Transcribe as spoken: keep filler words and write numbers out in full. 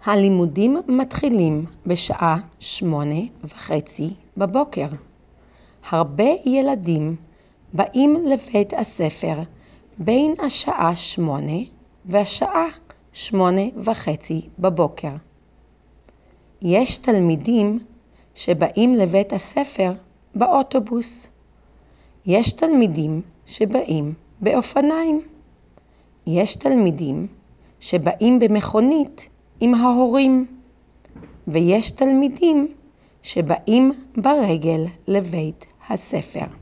הלימודים מתחילים בשעה שמונה וחצי בבוקר. הרבה ילדים באים לבית הספר בין השעה שמונה והשעה שמונה וחצי בבוקר. יש תלמידים שבאים לבית הספר באוטובוס. יש תלמידים שבאים באופניים. יש תלמידים שבאים במכונית עם ההורים. ויש תלמידים שבאים ברגל לבית הספר.